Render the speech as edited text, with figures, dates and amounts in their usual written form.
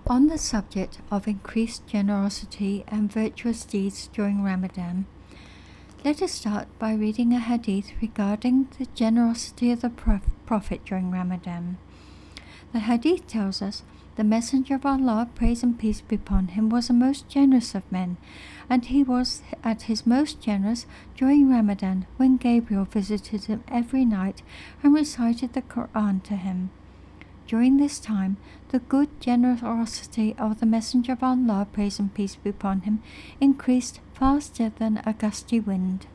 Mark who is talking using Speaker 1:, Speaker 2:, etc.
Speaker 1: On the subject of increased generosity and virtuous deeds during Ramadan, let us start by reading a hadith regarding the generosity of the Prophet during Ramadan. The hadith tells us, "The Messenger of Allah, praise and peace be upon him, was the most generous of men, and he was at his most generous during Ramadan when Gabriel visited him every night and recited the Quran to him. During this time, the good generosity of the Messenger of Allah, praise and peace be upon him, increased faster than a gusty wind."